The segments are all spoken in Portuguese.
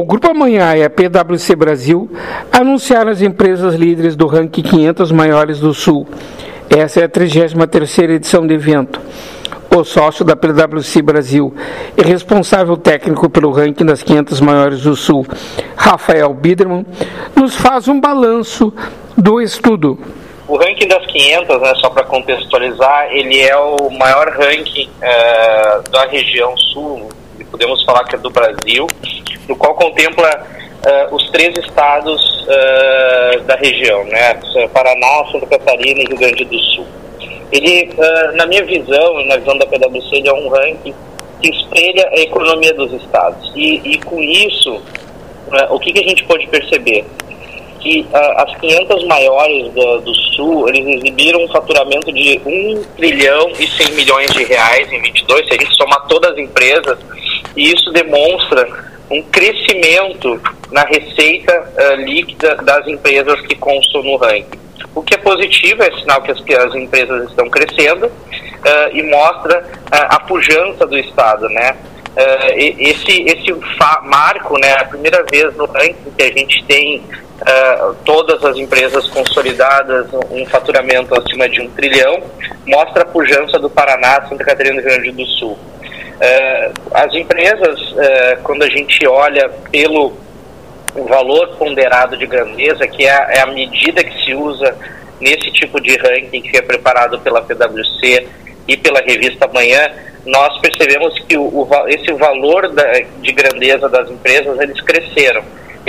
Grupo Amanhã e a PwC Brasil anunciaram as empresas líderes do ranking 500 maiores do Sul. Essa é a 33ª edição do evento. O sócio da PwC Brasil e responsável técnico pelo ranking das 500 maiores do Sul, Rafael Biderman, nos faz um balanço do estudo. O ranking das 500, só para contextualizar, ele é o maior ranking da região sul, podemos falar que é do Brasil, no qual contempla os 3 estados da região, né? Paraná, Santa Catarina e Rio Grande do Sul. Ele, na minha visão e na visão da PwC, ele é um ranking que espelha a economia dos estados. E com isso, o que a gente pode perceber? Que as 500 maiores do Sul, eles exibiram um faturamento de 1 trilhão e 100 milhões de reais em 22, se a gente somar todas as empresas, e isso demonstra um crescimento na receita líquida das empresas que constam no ranking. O que é positivo, é sinal que as empresas estão crescendo e mostra a pujança do Estado, né? Esse marco, né, a primeira vez no ranking que a gente tem todas as empresas consolidadas, um faturamento acima de 1 trilhão, mostra a pujança do Paraná, Santa Catarina e Rio Grande do Sul. As empresas, quando a gente olha pelo valor ponderado de grandeza, que é a medida que se usa nesse tipo de ranking que é preparado pela PwC e pela revista Amanhã, nós percebemos que esse valor de grandeza das empresas, eles cresceram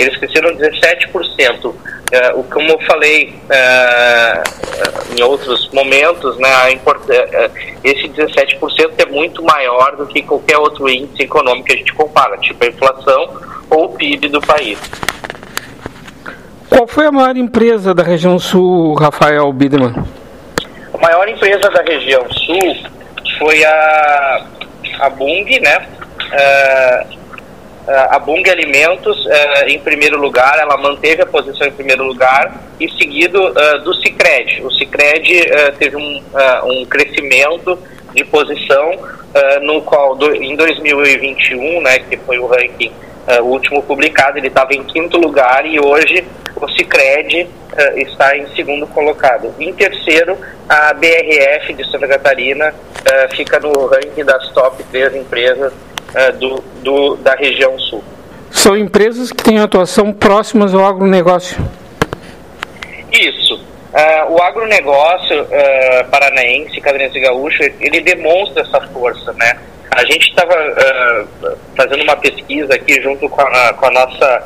17%. Como eu falei em outros momentos, né, esse 17% é muito maior do que qualquer outro índice econômico que a gente compara, tipo a inflação ou o PIB do país. Qual foi a maior empresa da região sul, Rafael Biderman? A maior empresa da região sul foi a Bunge, né? A Bunge Alimentos, em primeiro lugar, ela manteve a posição em primeiro lugar, e seguido do Sicredi. O Sicredi teve um crescimento de posição, no qual em 2021, né, que foi o ranking o último publicado, ele estava em 5º lugar, e hoje o Sicredi está em 2º colocado. Em terceiro, a BRF de Santa Catarina fica no ranking das top 3 empresas da região sul. São empresas que têm atuação próximas ao agronegócio. Isso. O agronegócio paranaense, catarinense e gaúcho, ele demonstra essa força, né? A gente estava fazendo uma pesquisa aqui junto com a nossa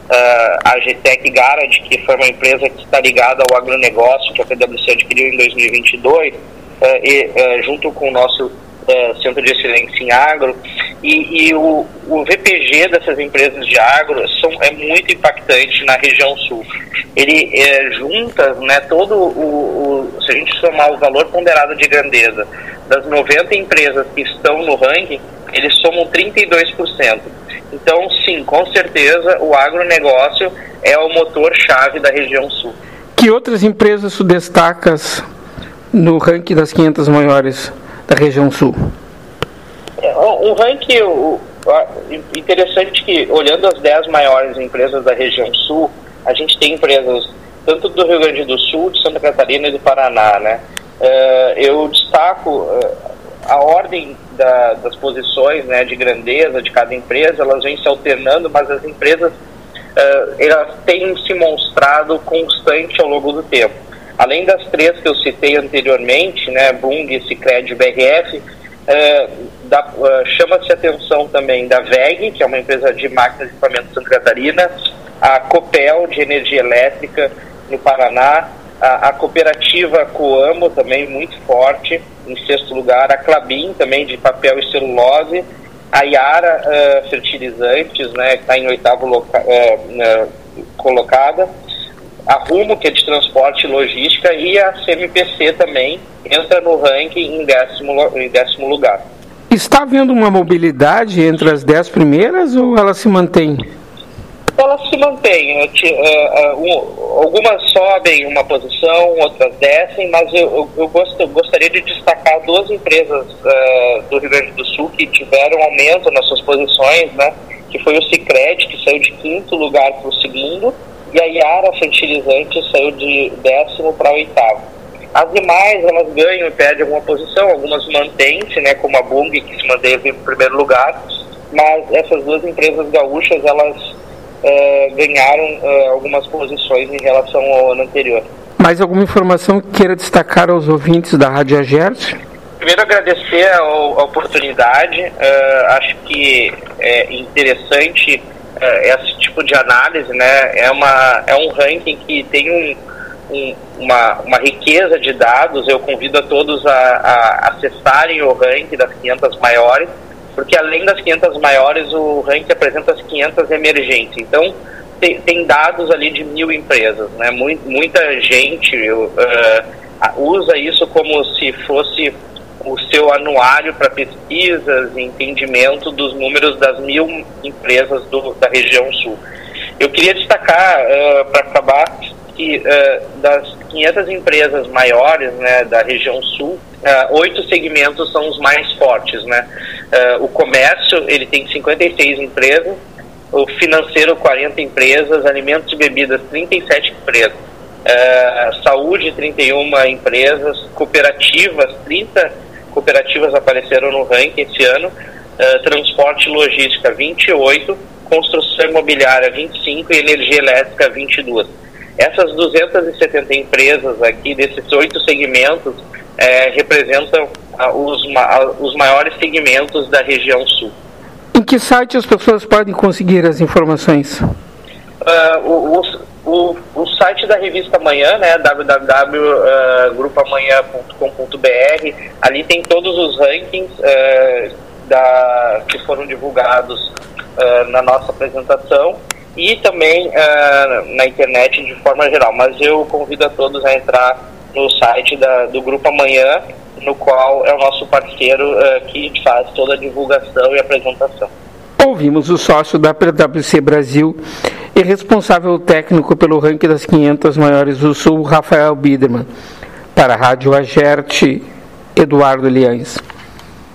AGTEC Garant, que foi uma empresa que está ligada ao agronegócio, que a PwC adquiriu em 2022, junto com o nosso Centro de Excelência em Agro, e o VPG dessas empresas de agro é muito impactante na região sul. Ele junta, né, se a gente somar o valor ponderado de grandeza das 90 empresas que estão no ranking, eles somam 32%. Então, sim, com certeza, o agronegócio é o motor-chave da região sul. Que outras empresas tu destacas no ranking das 500 maiores da região sul? Um ranking interessante que, olhando as 10 maiores empresas da região sul, a gente tem empresas tanto do Rio Grande do Sul, de Santa Catarina e do Paraná, né? Eu destaco a ordem das posições, né, de grandeza de cada empresa, elas vêm se alternando, mas as empresas elas têm se mostrado constante ao longo do tempo. Além das 3 que eu citei anteriormente, né, Bunge, Sicredi e BRF, chama-se atenção também da WEG, que é uma empresa de máquinas e equipamentos de Santa Catarina, a Copel, de energia elétrica, no Paraná, a cooperativa Coamo, também muito forte, em 6º lugar, a Klabin, também de papel e celulose, a Yara Fertilizantes, né, que está em 8º colocada, a Rumo, que é de transporte e logística, e a CMPC também entra no ranking em 10º lugar. Está havendo uma mobilidade entre as 10 primeiras ou ela se mantém? Ela se mantém. Algumas sobem uma posição, outras descem, mas eu gostaria de destacar 2 empresas do Rio Grande do Sul que tiveram aumento nas suas posições, né, que foi o Sicredi, que saiu de 5º lugar para o 2º, e a Yara Fertilizante saiu de 10º para 8º. As demais, elas ganham e perdem alguma posição, algumas mantêm-se, né, como a Bung, que se manteve em primeiro lugar, mas essas duas empresas gaúchas, elas ganharam algumas posições em relação ao ano anterior. Mais alguma informação que queira destacar aos ouvintes da Rádio Agerte? Primeiro, agradecer a oportunidade. Acho que é interessante esse tipo de análise, né? É um ranking que tem uma riqueza de dados. Eu convido a todos a acessarem o ranking das 500 maiores, porque além das 500 maiores, o ranking apresenta as 500 emergentes. Então, tem dados ali de 1.000 empresas, né? Muita gente usa isso como se fosse o seu anuário para pesquisas e entendimento dos números das 1.000 empresas da região sul. Eu queria destacar, para acabar, que das 500 empresas maiores, né, da região sul, 8 segmentos são os mais fortes, né? O comércio, ele tem 56 empresas, o financeiro 40 empresas, alimentos e bebidas 37 empresas, saúde 31 empresas, cooperativas, 30 cooperativas apareceram no ranking esse ano, transporte e logística 28, construção imobiliária 25 e energia elétrica 22. Essas 270 empresas aqui, desses 8 segmentos, representam os maiores segmentos da região sul. Em que site as pessoas podem conseguir as informações? O site da revista Amanhã, né, www.grupoamanhã.com.br, ali tem todos os rankings que foram divulgados na nossa apresentação e também na internet de forma geral. Mas eu convido a todos a entrar no site do Grupo Amanhã, no qual é o nosso parceiro que faz toda a divulgação e apresentação. Ouvimos o sócio da PwC Brasil e responsável técnico pelo ranking das 500 maiores do Sul, Rafael Biderman. Para a Rádio Agerte, Eduardo Liães.